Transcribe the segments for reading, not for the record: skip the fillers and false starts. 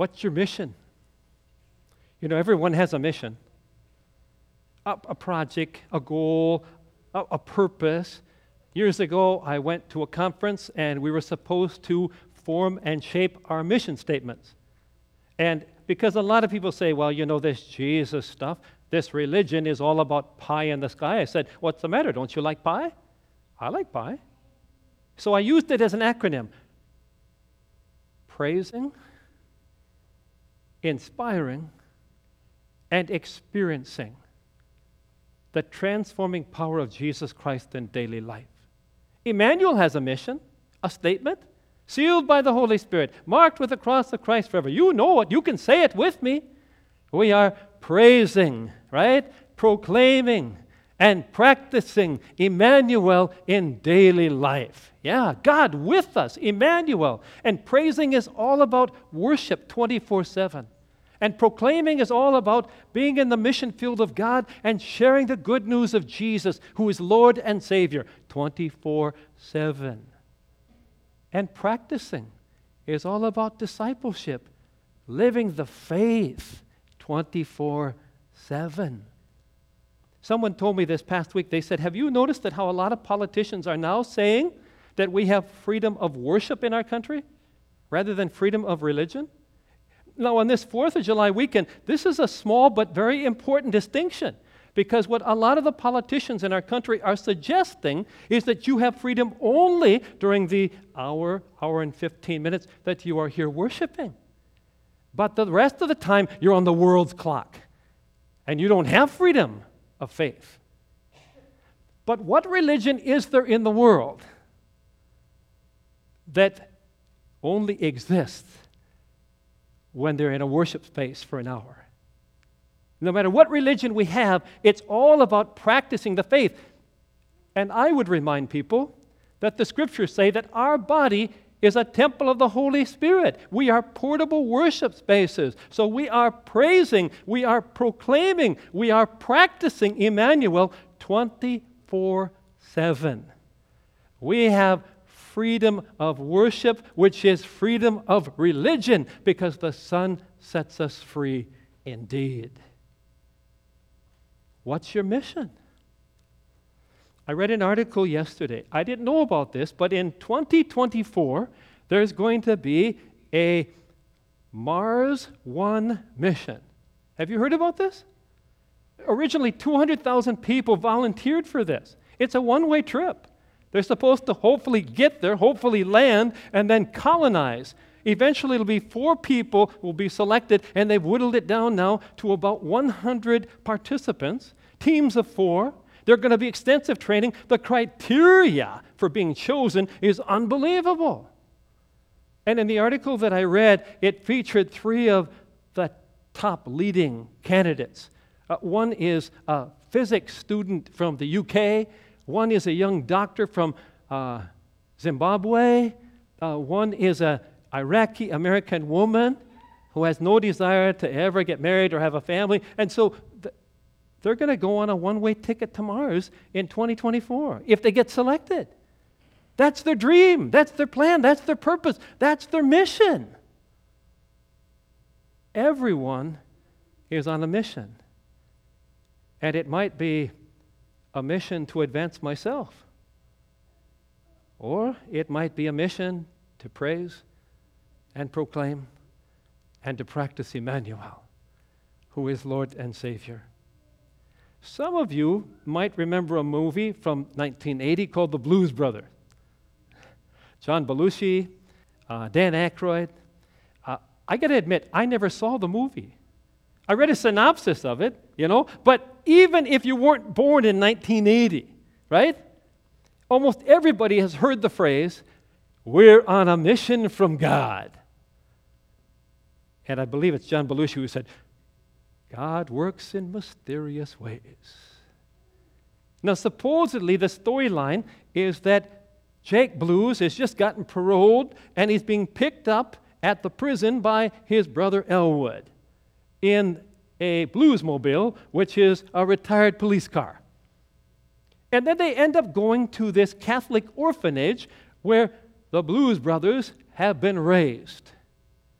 What's your mission? You know, everyone has a mission, a project, a goal, a purpose. Years ago, I went to a conference, and we were supposed to form and shape our mission statements. And because a lot of people say, well, you know, this Jesus stuff, this religion is all about pie in the sky. I said, what's the matter? Don't you like pie? I like pie. So I used it as an acronym. Praising, inspiring, and experiencing the transforming power of Jesus Christ in daily life. Emmanuel has a mission, a statement, sealed by the Holy Spirit, marked with the cross of Christ forever. You know it. You can say it with me. We are praising, right? Proclaiming and practicing Emmanuel in daily life. Yeah, God with us, Emmanuel. And praising is all about worship 24/7. And proclaiming is all about being in the mission field of God and sharing the good news of Jesus, who is Lord and Savior 24/7. And practicing is all about discipleship, living the faith 24/7. Someone told me this past week, they said, have you noticed that how a lot of politicians are now saying that we have freedom of worship in our country rather than freedom of religion? Now, on this 4th of July weekend, this is a small but very important distinction, because what a lot of the politicians in our country are suggesting is that you have freedom only during the hour and 15 minutes that you are here worshiping. But the rest of the time, you're on the world's clock, and you don't have freedom of faith. But what religion is there in the world that only exists when they're in a worship space for an hour? No matter what religion we have, it's all about practicing the faith. And I would remind people that the scriptures say that our body is a temple of the Holy Spirit. We are portable worship spaces. So we are praising, we are proclaiming, we are practicing Emmanuel 24/7. We have freedom of worship, which is freedom of religion, because the Son sets us free indeed. What's your mission? I read an article yesterday. I didn't know about this, but in 2024, there's going to be a Mars One mission. Have you heard about this? Originally, 200,000 people volunteered for this. It's a one-way trip. They're supposed to hopefully get there, hopefully land, and then colonize. Eventually, it'll be 4 people who will be selected, and they've whittled it down now to about 100 participants, teams of 4. There's going to be extensive training. The criteria for being chosen is unbelievable. And in the article that I read, it featured 3 of the top leading candidates. One is a physics student from the UK. One is a young doctor from Zimbabwe. One is an Iraqi-American woman who has no desire to ever get married or have a family. And so they're going to go on a one-way ticket to Mars in 2024 if they get selected. That's their dream. That's their plan. That's their purpose. That's their mission. Everyone is on a mission. And it might be a mission to advance myself. Or it might be a mission to praise and proclaim and to practice Emmanuel, who is Lord and Savior. Some of you might remember a movie from 1980 called The Blues Brothers. John Belushi, Dan Aykroyd. I got to admit, I never saw the movie. I read a synopsis of it, but even if you weren't born in 1980, right? Almost everybody has heard the phrase, "We're on a mission from God." And I believe it's John Belushi who said, "God works in mysterious ways." Now, supposedly the storyline is that Jake Blues has just gotten paroled and he's being picked up at the prison by his brother Elwood in a Bluesmobile, which is a retired police car. And then they end up going to this Catholic orphanage where the Blues Brothers have been raised.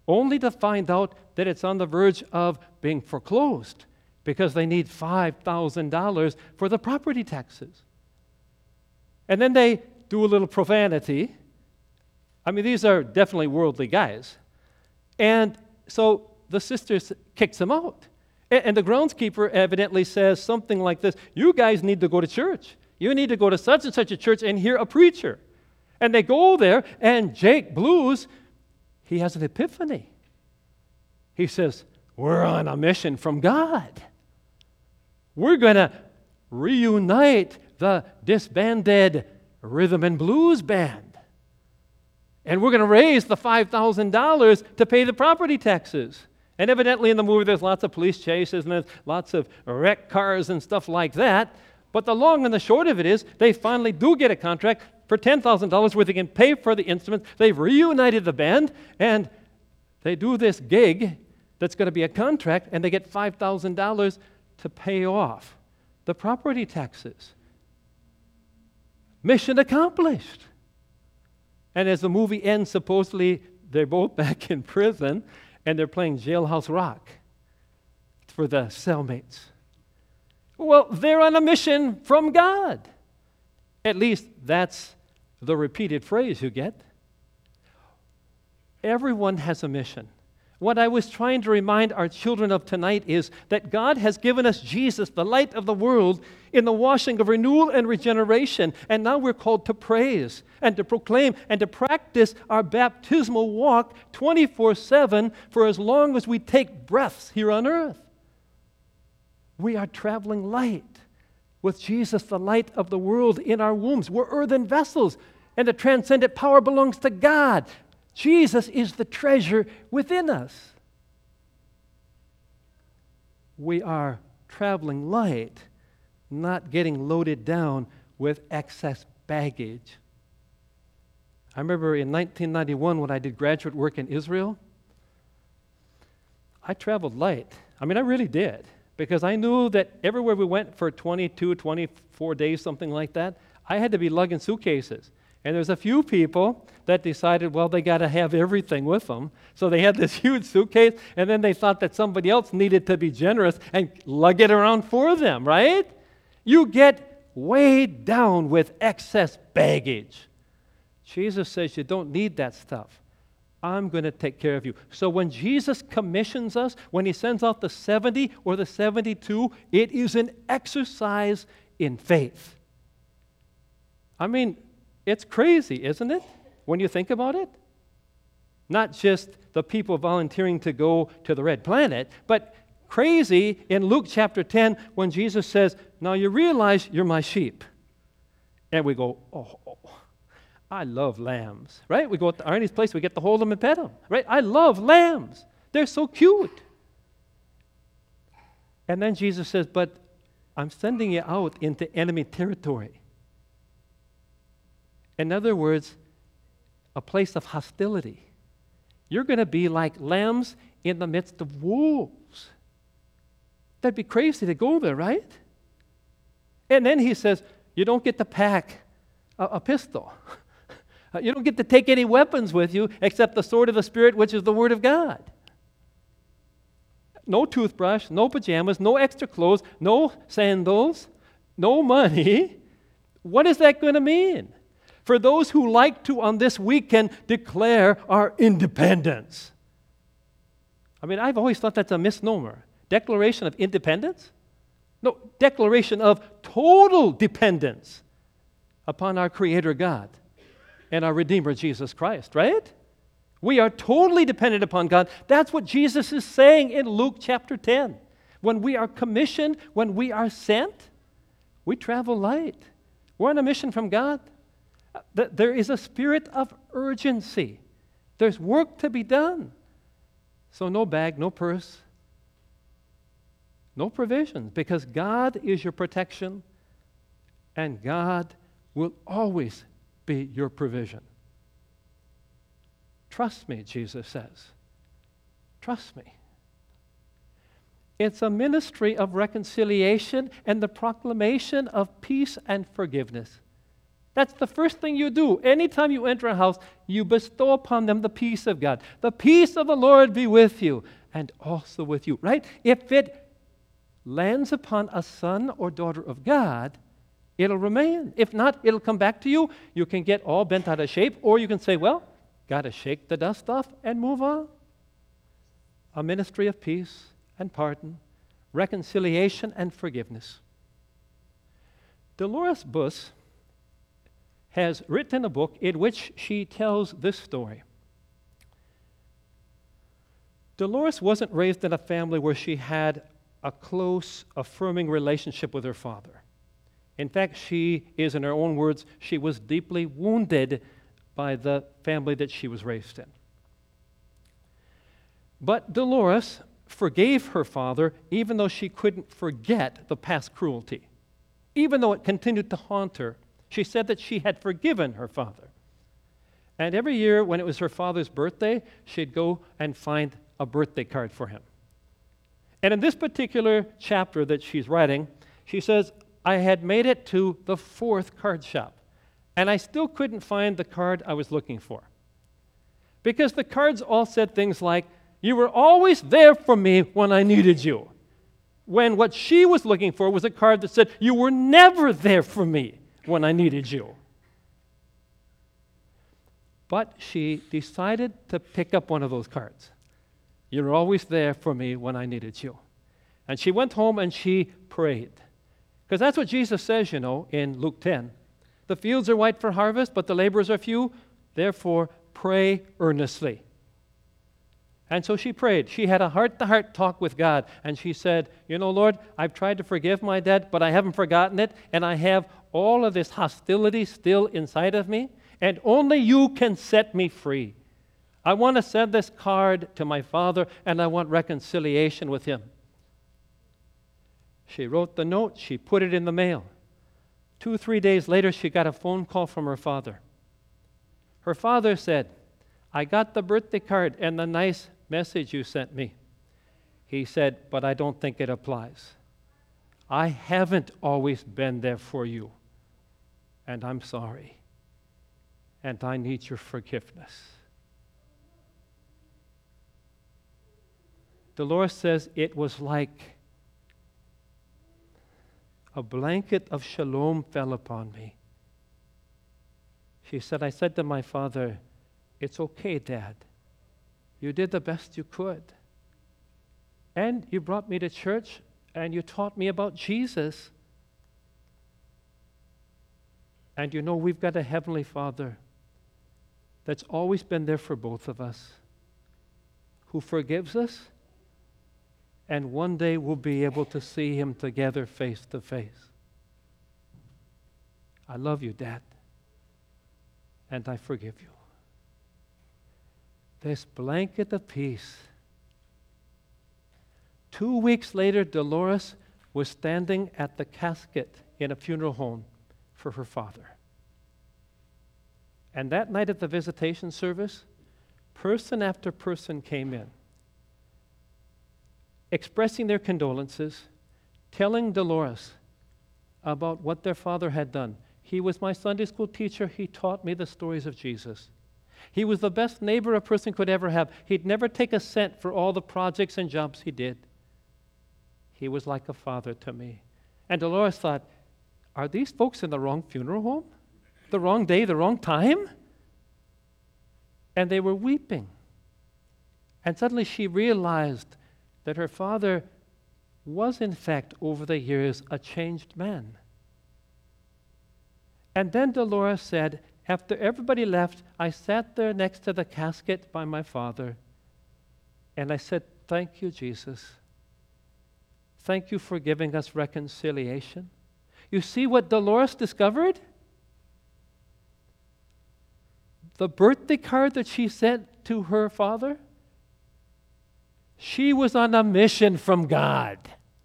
only to find out that it's on the verge of being foreclosed because they need $5,000 for the property taxes. And then they do a little profanity. I mean, these are definitely worldly guys. And so the sister kicks them out. And the groundskeeper evidently says something like this: you guys need to go to church. You need to go to such and such a church and hear a preacher. And they go there, and Jake Blues, he has an epiphany. He says, we're on a mission from God. We're going to reunite the disbanded rhythm and blues band. And we're going to raise the $5,000 to pay the property taxes. And evidently in the movie there's lots of police chases and there's lots of wrecked cars and stuff like that. But the long and the short of it is they finally do get a contract for $10,000 where they can pay for the instruments. They've reunited the band, and they do this gig that's going to be a contract, and they get $5,000 to pay off the property taxes. Mission accomplished. And as the movie ends, supposedly they're both back in prison, and they're playing Jailhouse Rock for the cellmates. Well, they're on a mission from God. At least that's the repeated phrase you get. Everyone has a mission. What I was trying to remind our children of tonight is that God has given us Jesus, the light of the world, in the washing of renewal and regeneration. And now we're called to praise and to proclaim and to practice our baptismal walk 24/7 for as long as we take breaths here on earth. We are traveling light with Jesus, the light of the world, in our wombs. We're earthen vessels, and the transcendent power belongs to God. Jesus is the treasure within us. We are traveling light, not getting loaded down with excess baggage. I remember in 1991 when I did graduate work in Israel, I traveled light. I mean, I really did, because I knew that everywhere we went for 22, 24 days, something like that, I had to be lugging suitcases. And there's a few people that decided, well, they got to have everything with them. So they had this huge suitcase, and then they thought that somebody else needed to be generous and lug it around for them, right? You get weighed down with excess baggage. Jesus says you don't need that stuff. I'm going to take care of you. So when Jesus commissions us, when he sends out the 70 or the 72, it is an exercise in faith. I mean, it's crazy, isn't it, when you think about it? Not just the people volunteering to go to the red planet, but crazy in Luke chapter 10 when Jesus says, now you realize you're my sheep. And we go, oh, I love lambs, right? We go to Arnie's place, we get to hold them and pet them, right? I love lambs. They're so cute. And then Jesus says, but I'm sending you out into enemy territory. In other words, a place of hostility. You're going to be like lambs in the midst of wolves. That'd be crazy to go there, right? And then he says, you don't get to pack a pistol. You don't get to take any weapons with you except the sword of the Spirit, which is the Word of God. No toothbrush, no pajamas, no extra clothes, no sandals, no money. What is that going to mean? For those who like to, on this weekend, declare our independence. I mean, I've always thought that's a misnomer. Declaration of independence? No, declaration of total dependence upon our Creator God and our Redeemer Jesus Christ, right? We are totally dependent upon God. That's what Jesus is saying in Luke chapter 10. When we are commissioned, when we are sent, we travel light. We're on a mission from God. There is a spirit of urgency. There's work to be done. So no bag, no purse, no provisions, because God is your protection, and God will always be your provision. Trust me, Jesus says. Trust me. It's a ministry of reconciliation and the proclamation of peace and forgiveness. That's the first thing you do. Anytime you enter a house, you bestow upon them the peace of God. The peace of the Lord be with you and also with you, right? If it lands upon a son or daughter of God, it'll remain. If not, it'll come back to you. You can get all bent out of shape, or you can say, well, got to shake the dust off and move on. A ministry of peace and pardon, reconciliation and forgiveness. Dolores Buss has written a book in which she tells this story. Dolores wasn't raised in a family where she had a close, affirming relationship with her father. In fact, she is, in her own words, she was deeply wounded by the family that she was raised in. But Dolores forgave her father even though she couldn't forget the past cruelty. Even though it continued to haunt her, she said that she had forgiven her father. And every year when it was her father's birthday, she'd go and find a birthday card for him. And in this particular chapter that she's writing, she says, I had made it to the 4th card shop, and I still couldn't find the card I was looking for. Because the cards all said things like, you were always there for me when I needed you. When what she was looking for was a card that said, you were never there for me when I needed you. But she decided to pick up one of those cards. You're always there for me when I needed you. And she went home and she prayed. Because that's what Jesus says, in Luke 10. The fields are white for harvest, but the laborers are few. Therefore, pray earnestly. And so she prayed. She had a heart-to-heart talk with God. And she said, Lord, I've tried to forgive my dad, but I haven't forgotten it. And I have all of this hostility still inside of me. And only you can set me free. I want to send this card to my father, and I want reconciliation with him. She wrote the note. She put it in the mail. 2-3 days later, she got a phone call from her father. Her father said, I got the birthday card and the nice message you sent me. He said, but I don't think it applies. I haven't always been there for you, and I'm sorry, and I need your forgiveness. Dolores says it was like a blanket of shalom fell upon me. She said, I said to my father, it's okay, Dad. You did the best you could. And you brought me to church and you taught me about Jesus. And we've got a Heavenly Father that's always been there for both of us, who forgives us, and one day we'll be able to see Him together face to face. I love you, Dad, and I forgive you. This blanket of peace. 2 weeks later, Dolores was standing at the casket in a funeral home for her father. And that night at the visitation service, person after person came in, expressing their condolences, telling Dolores about what their father had done. He was my Sunday school teacher. He taught me the stories of Jesus. He was the best neighbor a person could ever have. He'd never take a cent for all the projects and jobs he did. He was like a father to me. And Dolores thought, are these folks in the wrong funeral home? The wrong day, the wrong time? And they were weeping. And suddenly she realized that her father was, in fact, over the years, a changed man. And then Dolores said, after everybody left, I sat there next to the casket by my father, and I said, thank you, Jesus. Thank you for giving us reconciliation. You see what Dolores discovered? The birthday card that she sent to her father, she was on a mission from God.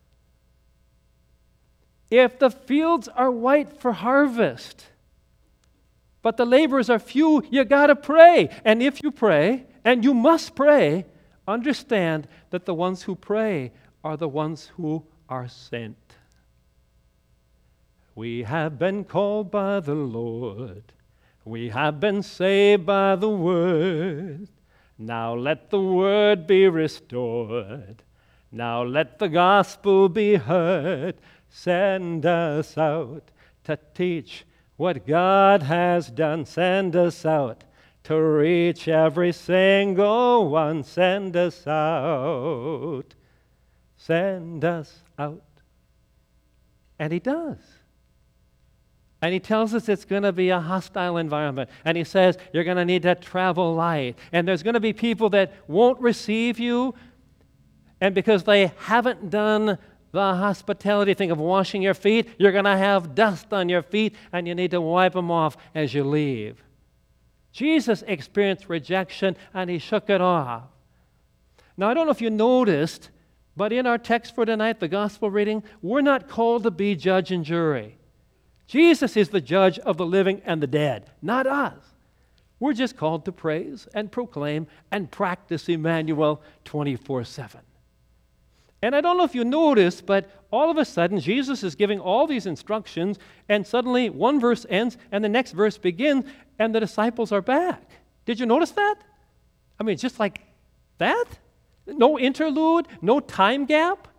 If the fields are white for harvest, but the laborers are few, you got to pray. And if you pray, and you must pray, understand that the ones who pray are the ones who are sent. We have been called by the Lord. We have been saved by the word. Now let the word be restored. Now let the gospel be heard. Send us out to teach what God has done. Send us out to reach every single one. Send us out. Send us out. And he does. And he tells us it's going to be a hostile environment. And he says you're going to need to travel light. And there's going to be people that won't receive you. And because they haven't done the hospitality thing of washing your feet, you're going to have dust on your feet and you need to wipe them off as you leave. Jesus experienced rejection and he shook it off. Now, I don't know if you noticed, but in our text for tonight, the gospel reading, we're not called to be judge and jury. Jesus is the judge of the living and the dead, not us. We're just called to praise and proclaim and practice Emmanuel 24/7. And I don't know if you noticed, but all of a sudden, Jesus is giving all these instructions, and suddenly one verse ends, and the next verse begins, and the disciples are back. Did you notice that? I mean, just like that? No interlude, no time gap?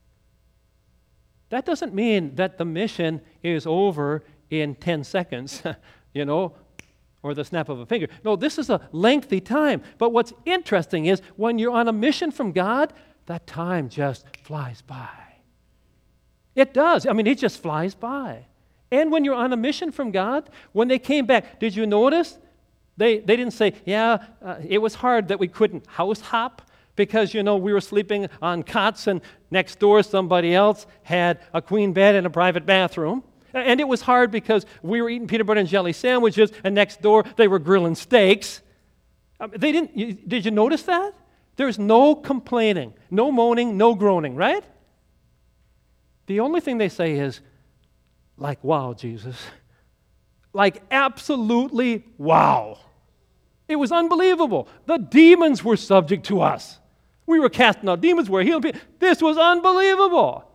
That doesn't mean that the mission is over in 10 seconds, or the snap of a finger. No, this is a lengthy time. But what's interesting is when you're on a mission from God, that time just flies by. It does. I mean, it just flies by. And when you're on a mission from God, when they came back, did you notice? They didn't say, it was hard that we couldn't house hop because, we were sleeping on cots and next door somebody else had a queen bed and a private bathroom. And it was hard because we were eating peanut butter and jelly sandwiches and next door they were grilling steaks. Did you notice that? There's no complaining, no moaning, no groaning, right? The only thing they say is, like, wow, Jesus. Like, absolutely wow. It was unbelievable. The demons were subject to us. We were casting out demons, we were healing people. This was unbelievable.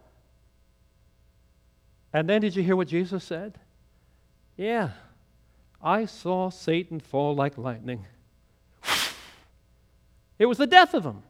And then did you hear what Jesus said? Yeah, I saw Satan fall like lightning. It was the death of him.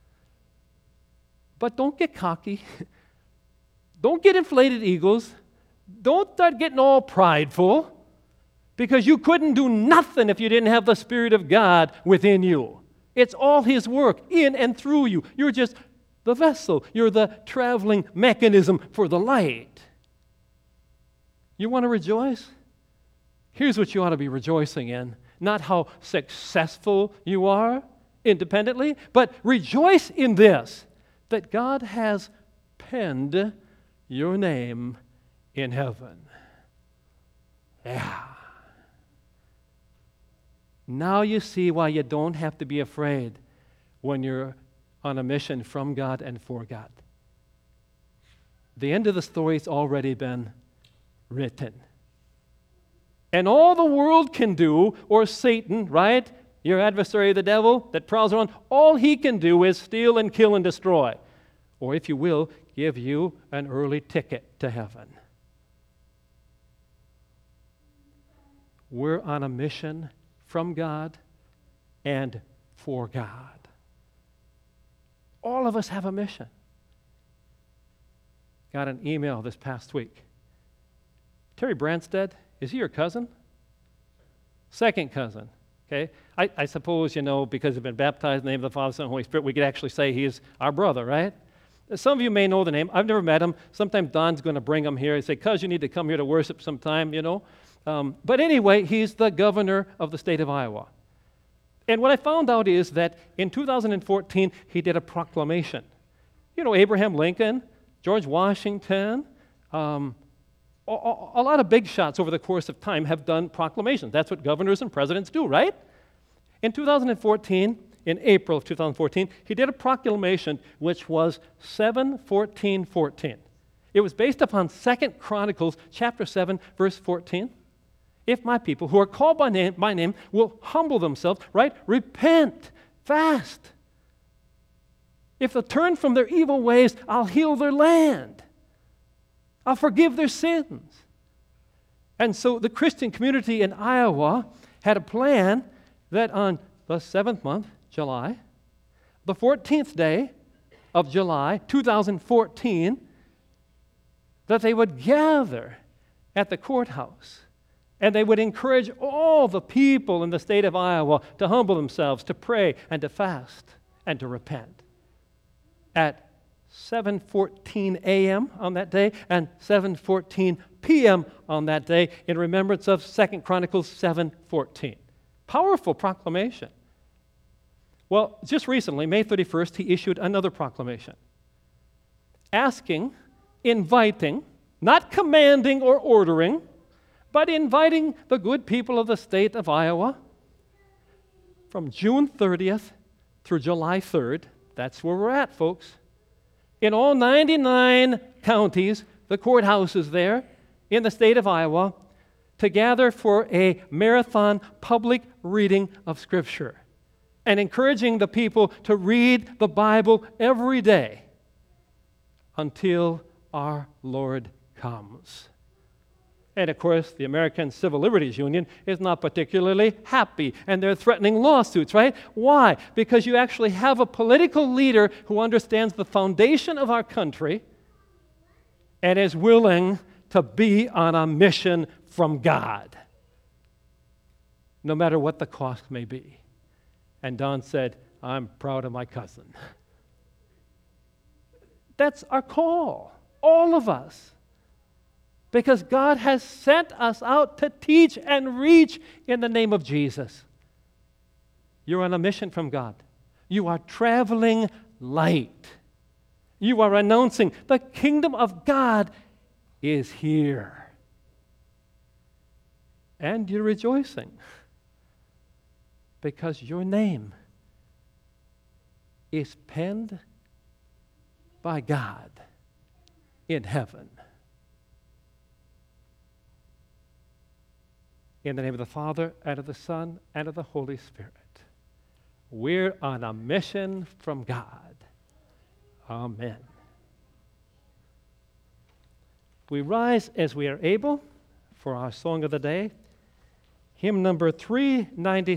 But don't get cocky. Don't get inflated egos. Don't start getting all prideful because you couldn't do nothing if you didn't have the Spirit of God within you. It's all His work in and through you. You're just the vessel. You're the traveling mechanism for the light. You want to rejoice? Here's what you ought to be rejoicing in. Not how successful you are independently, but rejoice in this, that God has penned your name in heaven. Yeah. Now you see why you don't have to be afraid when you're on a mission from God and for God. The end of the story's already been written. And all the world can do, or Satan, right? Your adversary, the devil, that prowls around, all he can do is steal and kill and destroy. Or if you will, give you an early ticket to heaven. We're on a mission from God and for God. All of us have a mission. Got an email this past week. Terry Branstad, is he your cousin? Second cousin. Okay, I suppose, because we've been baptized in the name of the Father, Son, and Holy Spirit, we could actually say he's our brother, right? Some of you may know the name. I've never met him. Sometimes Don's going to bring him here. He say, "Cuz, you need to come here to worship sometime, But anyway, he's the governor of the state of Iowa. And what I found out is that in 2014, he did a proclamation. Abraham Lincoln, George Washington, a lot of big shots over the course of time have done proclamations. That's what governors and presidents do, right? In 2014, in April of 2014, he did a proclamation which was 7-14-14. It was based upon 2 Chronicles chapter 7, verse 14. If my people who are called by my name will humble themselves, right? Repent, fast. If they'll turn from their evil ways, I'll heal their land. I'll forgive their sins. And so the Christian community in Iowa had a plan that on the 7th month, July, the 14th day of July 2014, that they would gather at the courthouse and they would encourage all the people in the state of Iowa to humble themselves, to pray and to fast and to repent. At 7:14 a.m. on that day and 7:14 p.m. on that day in remembrance of 2 Chronicles 7:14. Powerful proclamation. Well, just recently, May 31st, he issued another proclamation asking, inviting, not commanding or ordering, but inviting the good people of the state of Iowa from June 30th through July 3rd. That's where we're at, folks. In all 99 counties, the courthouses there in the state of Iowa, to gather for a marathon public reading of Scripture and encouraging the people to read the Bible every day until our Lord comes. And of course, the American Civil Liberties Union is not particularly happy, and they're threatening lawsuits, right? Why? Because you actually have a political leader who understands the foundation of our country and is willing to be on a mission from God, no matter what the cost may be. And Don said, I'm proud of my cousin. That's our call, all of us. Because God has sent us out to teach and reach in the name of Jesus. You're on a mission from God. You are traveling light. You are announcing the kingdom of God is here. And you're rejoicing because your name is penned by God in heaven. In the name of the Father, and of the Son, and of the Holy Spirit. We're on a mission from God. Amen. We rise as we are able for our song of the day, hymn number 393.